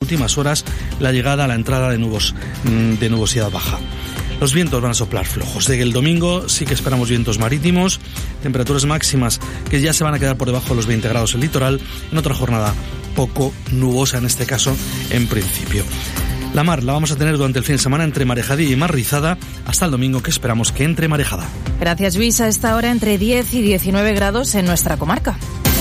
últimas horas la llegada a la entrada de nubosidad baja. Los vientos van a soplar flojos. Desde el domingo sí que esperamos vientos marítimos, temperaturas máximas que ya se van a quedar por debajo de los 20 grados en el litoral, en otra jornada poco nubosa en este caso en principio. La mar la vamos a tener durante el fin de semana entre marejadilla y mar rizada hasta el domingo, que esperamos que entre marejada. Gracias, Luis. A esta hora entre 10 y 19 grados en nuestra comarca.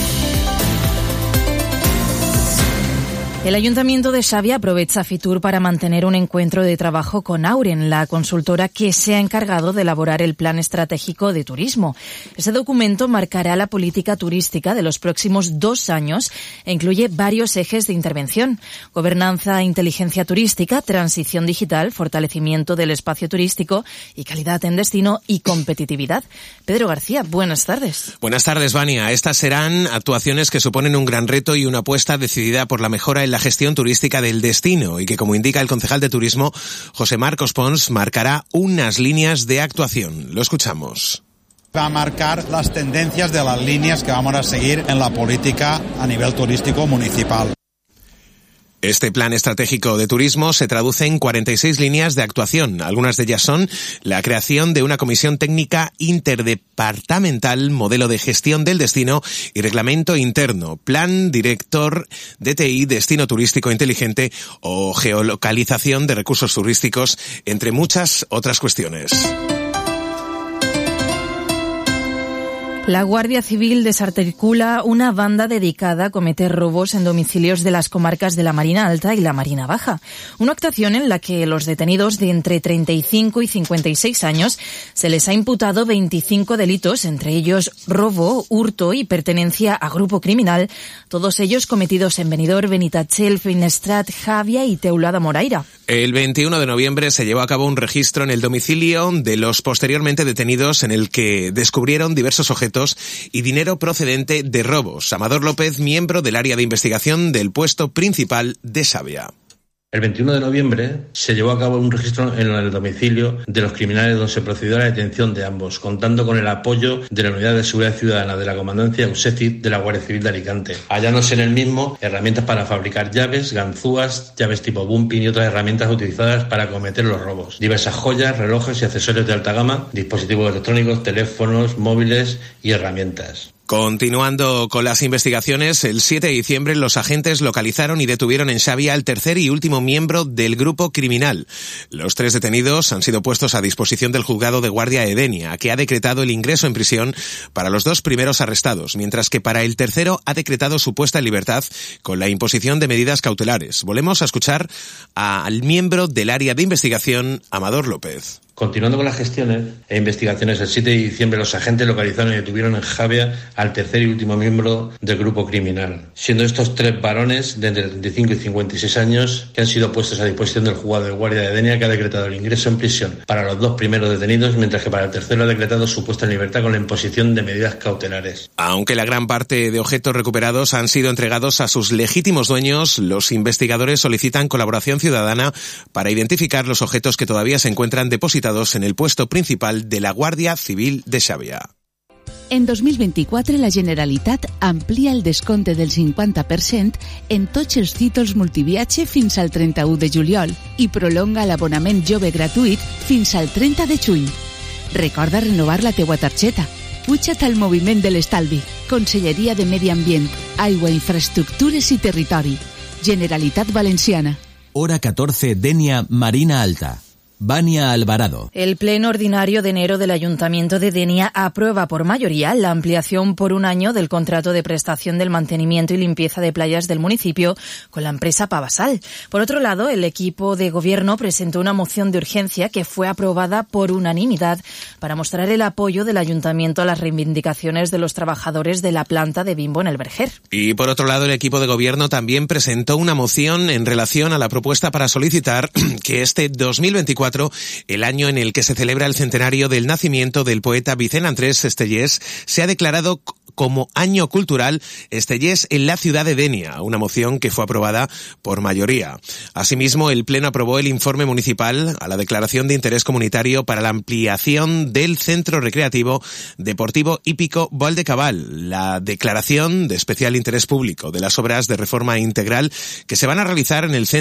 El Ayuntamiento de Xàbia aprovecha Fitur para mantener un encuentro de trabajo con Auren, la consultora que se ha encargado de elaborar el Plan Estratégico de Turismo. Ese documento marcará la política turística de los próximos 2 años e incluye varios ejes de intervención: gobernanza e inteligencia turística, transición digital, fortalecimiento del espacio turístico y calidad en destino y competitividad. Pedro García, buenas tardes. Buenas tardes, Vania. Estas serán actuaciones que suponen un gran reto y una apuesta decidida por la mejora en la gestión turística del destino y que, como indica el concejal de Turismo, José Marcos Pons, marcará unas líneas de actuación. Lo escuchamos. Va a marcar las tendencias de las líneas que vamos a seguir en la política a nivel turístico municipal. Este plan estratégico de turismo se traduce en 46 líneas de actuación. Algunas de ellas son la creación de una comisión técnica interdepartamental, modelo de gestión del destino y reglamento interno, plan director DTI, destino turístico inteligente o geolocalización de recursos turísticos, entre muchas otras cuestiones. La Guardia Civil desarticula una banda dedicada a cometer robos en domicilios de las comarcas de la Marina Alta y la Marina Baja. Una actuación en la que los detenidos de entre 35 y 56 años se les ha imputado 25 delitos, entre ellos robo, hurto y pertenencia a grupo criminal, todos ellos cometidos en Benidorm, Benitatxell, Finestrat, Xàbia y Teulada Moraira. El 21 de noviembre se llevó a cabo un registro en el domicilio de los posteriormente detenidos, en el que descubrieron diversos objetos y dinero procedente de robos. Amador López, miembro del área de investigación del puesto principal de Xàbia. El 21 de noviembre se llevó a cabo un registro en el domicilio de los criminales, donde se procedió a la detención de ambos, contando con el apoyo de la Unidad de Seguridad Ciudadana de la Comandancia USECIT de la Guardia Civil de Alicante. Hallándose en el mismo herramientas para fabricar llaves, ganzúas, llaves tipo bumping y otras herramientas utilizadas para cometer los robos. Diversas joyas, relojes y accesorios de alta gama, dispositivos electrónicos, teléfonos, móviles y herramientas. Continuando con las investigaciones, el 7 de diciembre los agentes localizaron y detuvieron en Xàbia al tercer y último miembro del grupo criminal. Los 3 detenidos han sido puestos a disposición del juzgado de guardia de Denia, que ha decretado el ingreso en prisión para los 2 primeros arrestados, mientras que para el tercero ha decretado su puesta en libertad con la imposición de medidas cautelares. Volvemos a escuchar al miembro del área de investigación, Amador López. Continuando con las gestiones e investigaciones, el 7 de diciembre los agentes localizaron y detuvieron en Xàbia al tercer y último miembro del grupo criminal, siendo estos 3 varones de entre 35 y 56 años que han sido puestos a disposición del juzgado de guardia de Denia, que ha decretado el ingreso en prisión para los 2 primeros detenidos, mientras que para el tercero ha decretado su puesta en libertad con la imposición de medidas cautelares. Aunque la gran parte de objetos recuperados han sido entregados a sus legítimos dueños, los investigadores solicitan colaboración ciudadana para identificar los objetos que todavía se encuentran depositados en el puesto principal de la Guàrdia Civil de Xàbia. En 2024, la Generalitat amplia el descompte del 50% en tots els títols multiviatge fins al 31 de juliol i prolonga l'abonament jove gratuït fins al 30 de juny. Recorda renovar la teua targeta. Puja't al moviment de l'estalvi. Conselleria de Medi Ambient, Aigua, Infraestructures i Territori. Generalitat Valenciana. Hora 14, Denia, Marina Alta. Vania Alvarado. El Pleno Ordinario de enero del Ayuntamiento de Denia aprueba por mayoría la ampliación por 1 año del contrato de prestación del mantenimiento y limpieza de playas del municipio con la empresa Pavasal. Por otro lado, el equipo de gobierno presentó una moción de urgencia que fue aprobada por unanimidad para mostrar el apoyo del Ayuntamiento a las reivindicaciones de los trabajadores de la planta de Bimbo en el Verger. Y por otro lado, el equipo de gobierno también presentó una moción en relación a la propuesta para solicitar que este 2024, el año en el que se celebra el centenario del nacimiento del poeta Vicent Andrés Estellés, sea declarado como Año Cultural Estellés en la ciudad de Denia, una moción que fue aprobada por mayoría. Asimismo, el Pleno aprobó el informe municipal a la declaración de interés comunitario para la ampliación del Centro Recreativo Deportivo Hípico Valdecabal, la declaración de especial interés público de las obras de reforma integral que se van a realizar en el centro